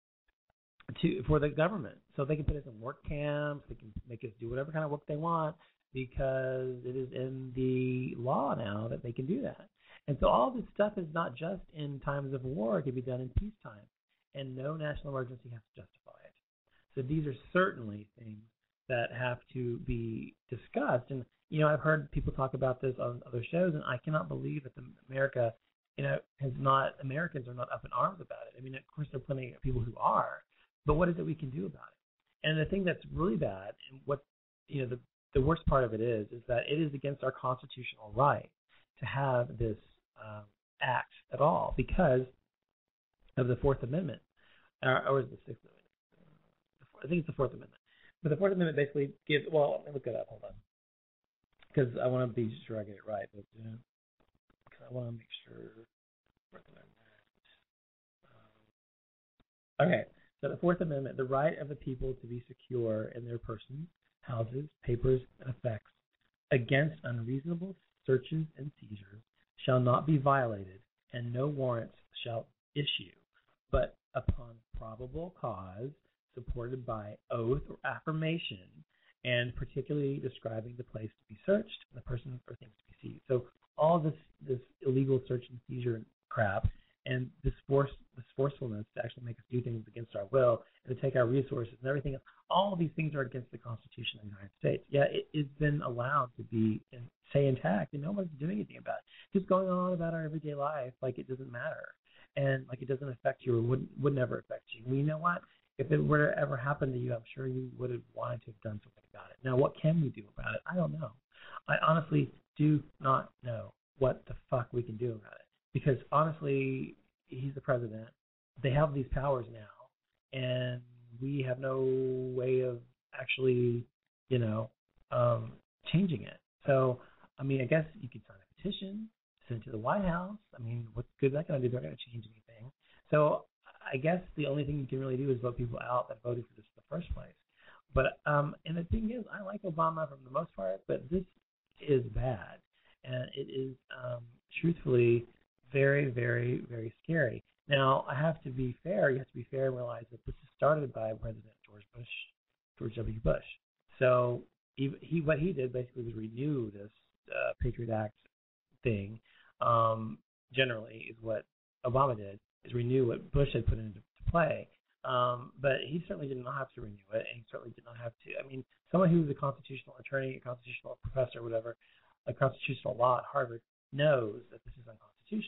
to for the government. So they can put us in work camps, they can make us do whatever kind of work they want, because it is in the law now that they can do that. And so all this stuff is not just in times of war, it can be done in peacetime. And no national emergency has to justify it. So these are certainly things that have to be discussed. And, you know, I've heard people talk about this on other shows, and I cannot believe that the America, you know, has not, Americans are not up in arms about it. I mean, of course, there are plenty of people who are, but what is it we can do about it? And the thing that's really bad, and what, you know, the, the worst part of it is, is that it is against our constitutional right to have this um, act at all because of the Fourth Amendment, or, or is the Sixth Amendment? I think it's the Fourth Amendment. But the Fourth Amendment basically gives, well, let me look it up, hold on. Because I want to be sure I get it right. But, you know, because I want to make sure. Fourth Amendment. Um, okay, so the Fourth Amendment, the right of the people to be secure in their persons, houses, papers, and effects against unreasonable searches and seizures shall not be violated, and no warrants shall issue, but upon probable cause, supported by oath or affirmation, and particularly describing the place to be searched, the person or things to be seized. So all this this illegal search and seizure crap, and this force this forcefulness to actually make us do things against our will and to take our resources and everything else, all of these things are against the Constitution of the United States. Yeah, it, it's been allowed to be in, stay intact, and no one's doing anything about it. Just going on about our everyday life like it doesn't matter, and like it doesn't affect you or would would never affect you. Well, you know what? If it were to ever happen to you, I'm sure you would have wanted to have done something about it. Now, what can we do about it? I don't know. I honestly do not know what the fuck we can do about it. Because honestly, he's the president. They have these powers now, and we have no way of actually, you know, um, changing it. So, I mean, I guess you could sign a petition, send it to the White House. I mean, what's good is that going to do? They're not going to change anything. So I guess the only thing you can really do is vote people out that voted for this in the first place. But um, and the thing is, I like Obama for the most part, but this is bad, and it is um, truthfully very, very, very scary. Now, I have to be fair. You have to be fair and realize that this is started by President George Bush, George W. Bush. So he, he what he did basically was renew this uh, Patriot Act thing. Um, generally, is what Obama did. Is renew what Bush had put into play. Um, but he certainly did not have to renew it, and he certainly did not have to. I mean, someone who was a constitutional attorney, a constitutional professor, whatever, a constitutional law at Harvard, knows that this is unconstitutional.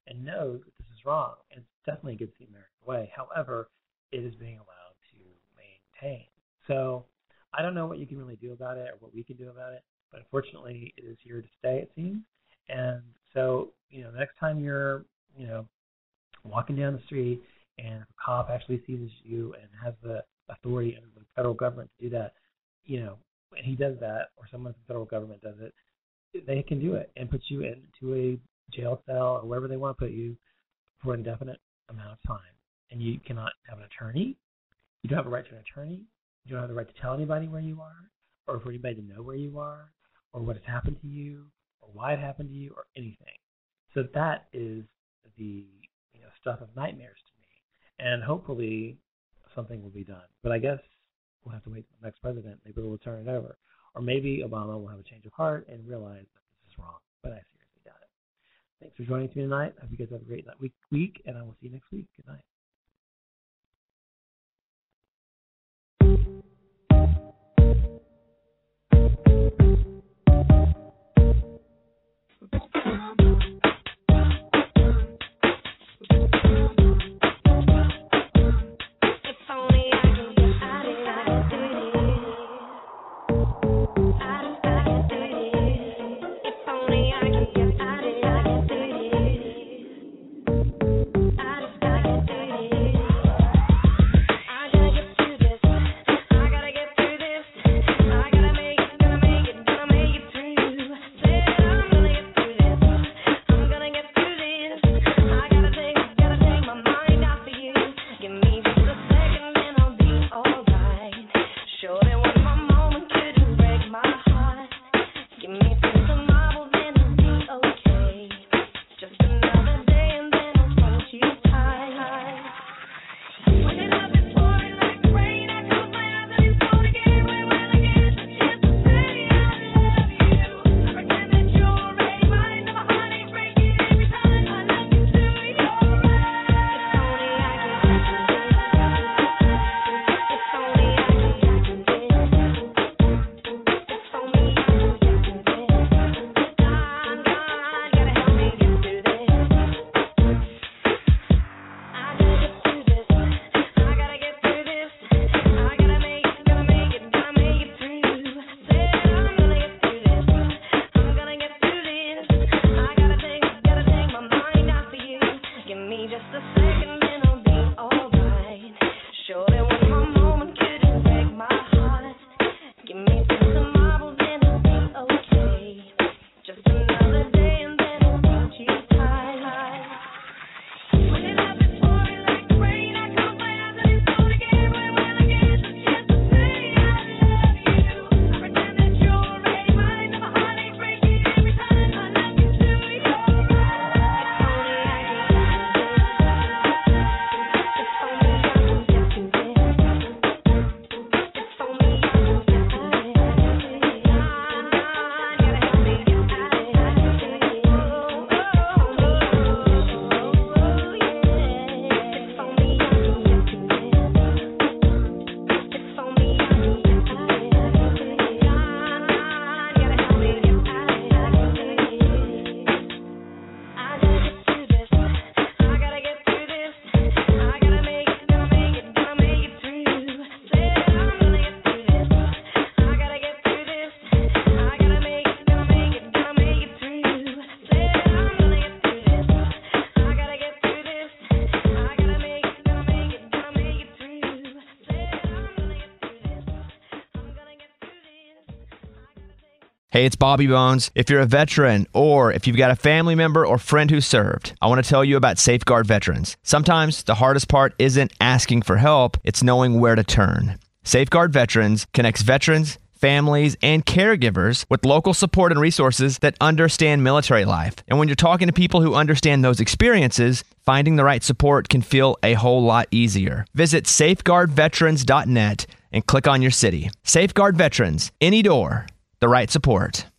and knows that this is wrong. And it's definitely against the American way. However, it is being allowed to maintain. So I don't know what you can really do about it or what we can do about it, but unfortunately it is here to stay, it seems. And so, you know, the next time you're, you know, walking down the street and a cop actually sees you and has the authority under the federal government to do that, you know, and he does that, or someone from the federal government does it, they can do it and put you into a jail cell or wherever they want to put you for an indefinite amount of time. And you cannot have an attorney. You don't have a right to an attorney. You don't have the right to tell anybody where you are, or for anybody to know where you are, or what has happened to you, or why it happened to you, or anything. So that is the, you know, stuff of nightmares to me. And hopefully something will be done. But I guess we'll have to wait for the next president. Maybe we'll turn it over. Or maybe Obama will have a change of heart and realize that this is wrong. But I seriously doubt it. Thanks for joining me tonight. I hope you guys have a great night, week, week, and I will see you next week. Good night. Hey, it's Bobby Bones. If you're a veteran or if you've got a family member or friend who served, I want to tell you about Safeguard Veterans. Sometimes the hardest part isn't asking for help, it's knowing where to turn. Safeguard Veterans connects veterans, families, and caregivers with local support and resources that understand military life. And when you're talking to people who understand those experiences, finding the right support can feel a whole lot easier. Visit safeguard veterans dot net and click on your city. Safeguard Veterans, any door, the right support.